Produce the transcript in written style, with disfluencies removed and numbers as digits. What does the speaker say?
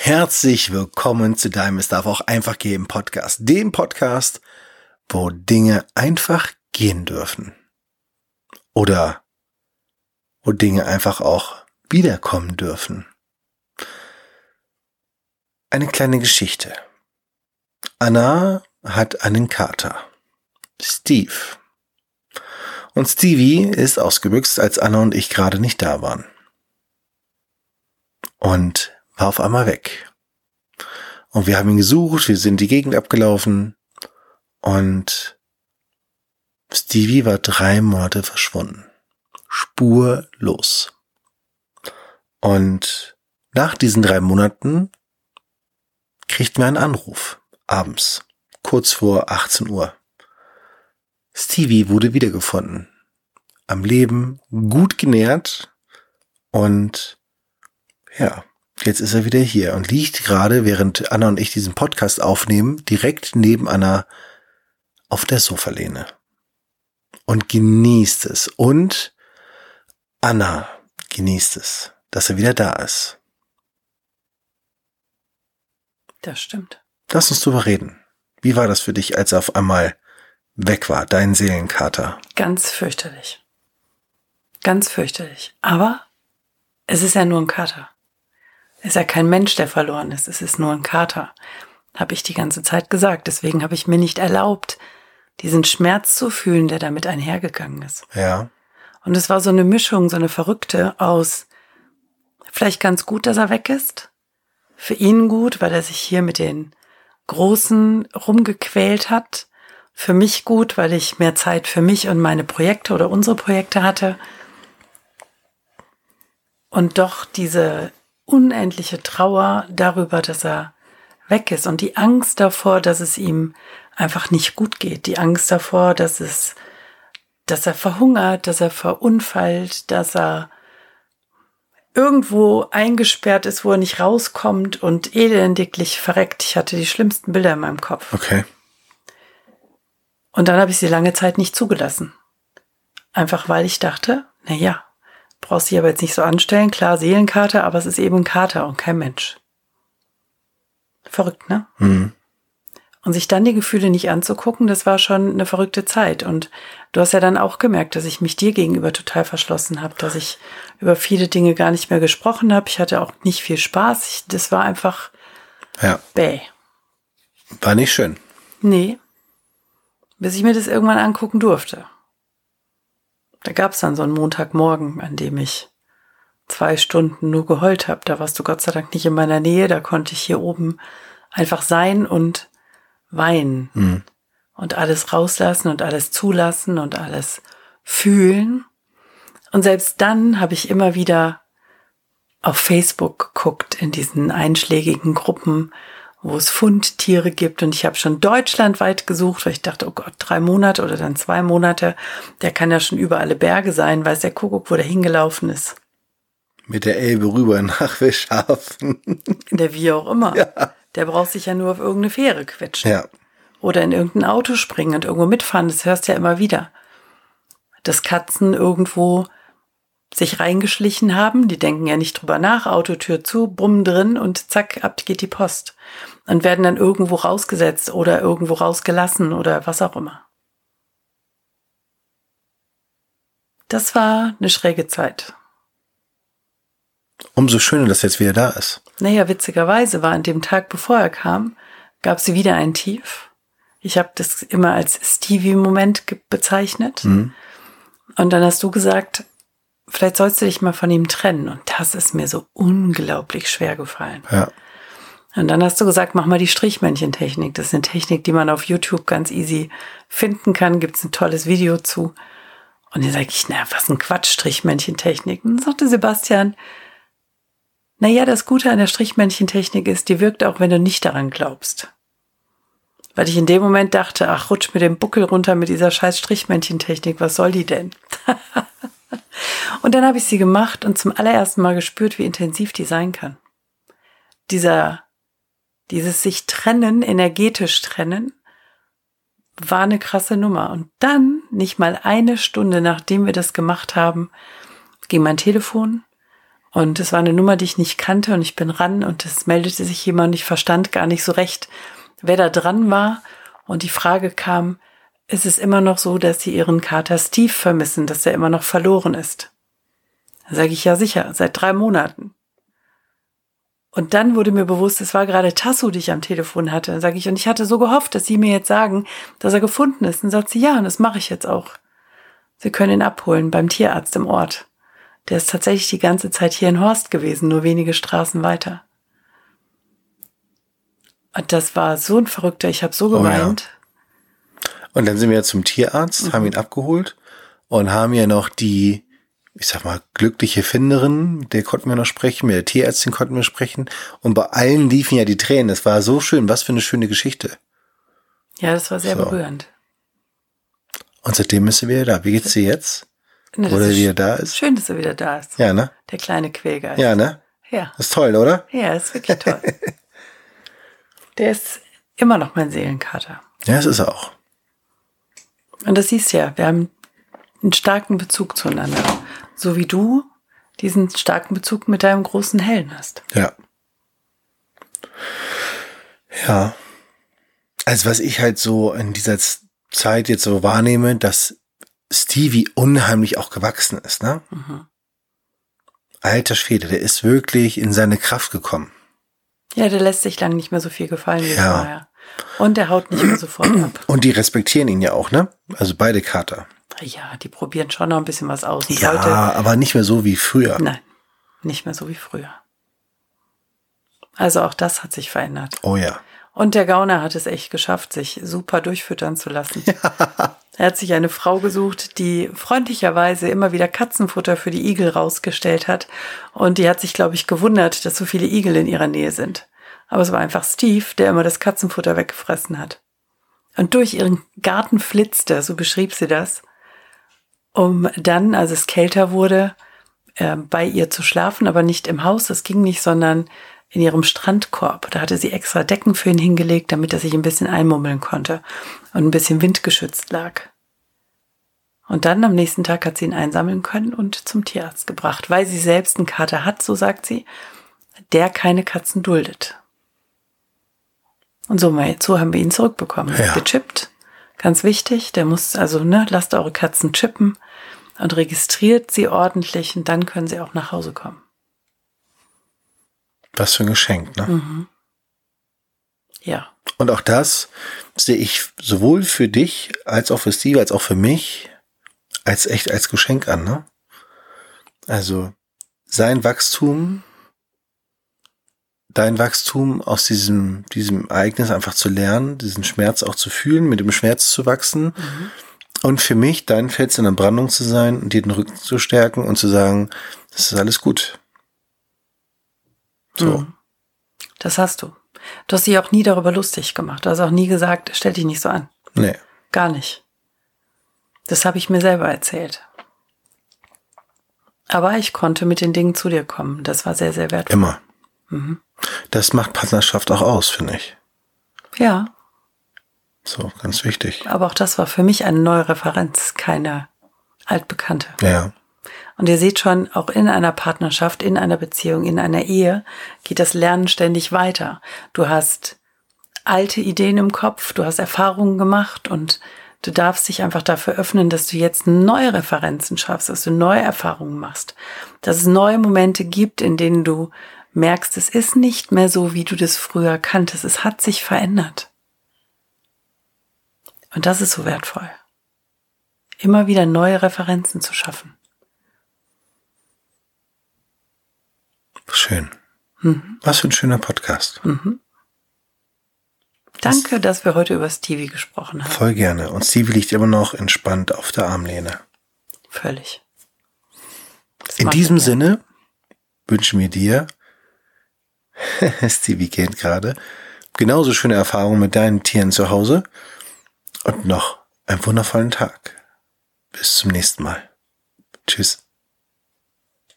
Herzlich willkommen zu deinem Es darf auch einfach gehen Podcast. Dem Podcast, wo Dinge einfach gehen dürfen. Oder wo Dinge einfach auch wiederkommen dürfen. Eine kleine Geschichte. Anna hat einen Kater. Steve. Und Stevie ist ausgebüxt, als Anna und ich gerade nicht da waren. Und war auf einmal weg. Und wir haben ihn gesucht, wir sind die Gegend abgelaufen und Stevie war 3 Monate verschwunden. Spurlos. Und nach diesen 3 Monaten kriegten wir einen Anruf, abends, kurz vor 18 Uhr. Stevie wurde wiedergefunden, am Leben, gut genährt und ja, jetzt ist er wieder hier und liegt gerade, während Anna und ich diesen Podcast aufnehmen, direkt neben Anna auf der Sofalehne und genießt es. Und Anna genießt es, dass er wieder da ist. Das stimmt. Lass uns drüber reden. Wie war das für dich, als er auf einmal weg war, dein Seelenkater? Ganz fürchterlich. Ganz fürchterlich. Aber es ist ja nur ein Kater. Es ist ja kein Mensch, der verloren ist. Es ist nur ein Kater. Habe ich die ganze Zeit gesagt. Deswegen habe ich mir nicht erlaubt, diesen Schmerz zu fühlen, der damit einhergegangen ist. Ja. Und es war so eine Mischung, so eine verrückte aus vielleicht ganz gut, dass er weg ist. Für ihn gut, weil er sich hier mit den Großen rumgequält hat. Für mich gut, weil ich mehr Zeit für mich und meine Projekte oder unsere Projekte hatte. Und doch diese unendliche Trauer darüber, dass er weg ist und die Angst davor, dass es ihm einfach nicht gut geht. Die Angst davor, dass er verhungert, dass er verunfallt, dass er irgendwo eingesperrt ist, wo er nicht rauskommt und elendiglich verreckt. Ich hatte die schlimmsten Bilder in meinem Kopf. Okay. Und dann habe ich sie lange Zeit nicht zugelassen. Einfach weil ich dachte, naja, brauchst dich aber jetzt nicht so anstellen. Klar, Seelenkater, aber es ist eben ein Kater und kein Mensch. Verrückt, ne? Mhm. Und sich dann die Gefühle nicht anzugucken, das war schon eine verrückte Zeit. Und du hast ja dann auch gemerkt, dass ich mich dir gegenüber total verschlossen habe, dass ich über viele Dinge gar nicht mehr gesprochen habe. Ich hatte auch nicht viel Spaß. Das war einfach bäh. War nicht schön. Nee. Bis ich mir das irgendwann angucken durfte. Da gab es dann so einen Montagmorgen, an dem ich 2 Stunden nur geheult habe. Da warst du Gott sei Dank nicht in meiner Nähe. Da konnte ich hier oben einfach sein und weinen. Mhm. Und alles rauslassen und alles zulassen und alles fühlen. Und selbst dann habe ich immer wieder auf Facebook geguckt, in diesen einschlägigen Gruppen, wo es Fundtiere gibt. Und ich habe schon deutschlandweit gesucht, weil ich dachte, oh Gott, 3 Monate oder dann 2 Monate, der kann ja schon über alle Berge sein, weiß der Kuckuck, wo der hingelaufen ist. Mit der Elbe rüber nach Wilshafen. Der wie auch immer. Ja. Der braucht sich ja nur auf irgendeine Fähre quetschen. Ja. Oder in irgendein Auto springen und irgendwo mitfahren. Das hörst du ja immer wieder. Dass Katzen irgendwo sich reingeschlichen haben. Die denken ja nicht drüber nach. Autotür zu, bumm drin und zack, ab geht die Post. Und werden dann irgendwo rausgesetzt oder irgendwo rausgelassen oder was auch immer. Das war eine schräge Zeit. Umso schöner, dass er jetzt wieder da ist. Naja, witzigerweise war an dem Tag, bevor er kam, gab es wieder ein Tief. Ich habe das immer als Stevie-Moment bezeichnet. Mhm. Und dann hast du gesagt, vielleicht sollst du dich mal von ihm trennen. Und das ist mir so unglaublich schwer gefallen. Ja. Und dann hast du gesagt, mach mal die Strichmännchentechnik. Das ist eine Technik, die man auf YouTube ganz easy finden kann. Gibt es ein tolles Video zu. Und dann sage ich, na, was ein Quatsch, Strichmännchentechnik. Und dann sagte Sebastian, naja, das Gute an der Strichmännchentechnik ist, die wirkt auch, wenn du nicht daran glaubst. Weil ich in dem Moment dachte, ach, rutsch mit dem Buckel runter mit dieser scheiß Strichmännchentechnik, was soll die denn? Und dann habe ich sie gemacht und zum allerersten Mal gespürt, wie intensiv die sein kann. Dieses sich trennen, energetisch trennen, war eine krasse Nummer. Und dann, nicht mal 1 Stunde, nachdem wir das gemacht haben, ging mein Telefon Und es war eine Nummer, die ich nicht kannte und ich bin ran und es meldete sich jemand und ich verstand gar nicht so recht, wer da dran war. Und die Frage kam, ist es immer noch so, dass Sie Ihren Kater Steve vermissen, dass er immer noch verloren ist? Da sage ich, ja sicher, seit 3 Monaten. Und dann wurde mir bewusst, es war gerade Tasso, die ich am Telefon hatte. Sage ich, und ich hatte so gehofft, dass Sie mir jetzt sagen, dass er gefunden ist. Und sagt sie, ja, und das mache ich jetzt auch. Sie können ihn abholen beim Tierarzt im Ort. Der ist tatsächlich die ganze Zeit hier in Horst gewesen, nur wenige Straßen weiter. Und das war so ein Verrückter, ich habe so geweint. Ja. Und dann sind wir zum Tierarzt, haben ihn abgeholt und haben ja noch die, ich sag mal, glückliche Finderin, mit der konnten wir noch sprechen, mit der Tierärztin konnten wir sprechen. Und bei allen liefen ja die Tränen. Das war so schön. Was für eine schöne Geschichte. Ja, das war sehr berührend. Und seitdem ist sie wieder da. Wie geht's dir jetzt? Wo er wieder da ist? Schön, dass er wieder da ist. Ja, ne? Der kleine Quälgeist. Ja, ne? Ja. Das ist toll, oder? Ja, ist wirklich toll. Der ist immer noch mein Seelenkater. Ja, das ist er auch. Und das siehst du ja, wir haben einen starken Bezug zueinander. So wie du diesen starken Bezug mit deinem großen Hellen hast. Ja. Ja. Also was ich halt so in dieser Zeit jetzt so wahrnehme, dass Stevie unheimlich auch gewachsen ist, ne? Mhm. Alter Schwede, der ist wirklich in seine Kraft gekommen. Ja, der lässt sich lang nicht mehr so viel gefallen wie vorher. Und der haut nicht mehr sofort ab. Und die respektieren ihn ja auch, ne? Also beide Kater. Ja, die probieren schon noch ein bisschen was aus. Und ja, heute, aber nicht mehr so wie früher. Nein, nicht mehr so wie früher. Also auch das hat sich verändert. Oh ja. Und der Gauner hat es echt geschafft, sich super durchfüttern zu lassen. Ja. Er hat sich eine Frau gesucht, die freundlicherweise immer wieder Katzenfutter für die Igel rausgestellt hat. Und die hat sich, glaube ich, gewundert, dass so viele Igel in ihrer Nähe sind. Aber es war einfach Steve, der immer das Katzenfutter weggefressen hat. Und durch ihren Garten flitzte, so beschrieb sie das, um dann, als es kälter wurde, bei ihr zu schlafen, aber nicht im Haus, das ging nicht, sondern in ihrem Strandkorb. Da hatte sie extra Decken für ihn hingelegt, damit er sich ein bisschen einmummeln konnte und ein bisschen windgeschützt lag. Und dann am nächsten Tag hat sie ihn einsammeln können und zum Tierarzt gebracht, weil sie selbst einen Kater hat, so sagt sie, der keine Katzen duldet. Und so haben wir ihn zurückbekommen. Ja. Gechippt, ganz wichtig. Der muss also, lasst eure Katzen chippen und registriert sie ordentlich und dann können sie auch nach Hause kommen. Was für ein Geschenk, ne? Mhm. Ja. Und auch das sehe ich sowohl für dich, als auch für Steve, als auch für mich, als Geschenk an, ne? Also, dein Wachstum aus diesem Ereignis einfach zu lernen, diesen Schmerz auch zu fühlen, mit dem Schmerz zu wachsen. Mhm. Und für mich, dein Fels in der Brandung zu sein und dir den Rücken zu stärken und zu sagen, das ist alles gut. So. Das hast du. Du hast dich auch nie darüber lustig gemacht. Du hast auch nie gesagt, stell dich nicht so an. Nee. Gar nicht. Das habe ich mir selber erzählt. Aber ich konnte mit den Dingen zu dir kommen. Das war sehr, sehr wertvoll. Immer. Mhm. Das macht Partnerschaft auch aus, finde ich. Ja. So, ganz wichtig. Aber auch das war für mich eine neue Referenz, keine altbekannte. Ja. Und ihr seht schon, auch in einer Partnerschaft, in einer Beziehung, in einer Ehe geht das Lernen ständig weiter. Du hast alte Ideen im Kopf, du hast Erfahrungen gemacht und du darfst dich einfach dafür öffnen, dass du jetzt neue Referenzen schaffst, dass du neue Erfahrungen machst, dass es neue Momente gibt, in denen du merkst, es ist nicht mehr so, wie du das früher kanntest. Es hat sich verändert. Und das ist so wertvoll. Immer wieder neue Referenzen zu schaffen. Schön. Mhm. Was für ein schöner Podcast. Mhm. Danke, dass wir heute über Stevie gesprochen haben. Voll gerne. Und Stevie liegt immer noch entspannt auf der Armlehne. Völlig. In diesem Sinne wünschen wir dir, Stevie kennt gerade, genauso schöne Erfahrungen mit deinen Tieren zu Hause und noch einen wundervollen Tag. Bis zum nächsten Mal. Tschüss.